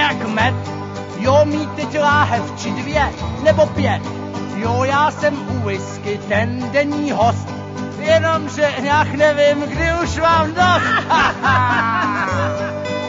jak med. Jo, mít teď láhev či 2 nebo 5. Jo, já jsem u whisky ten denní host. Jenomže nějak nevím, kdy už mám dost.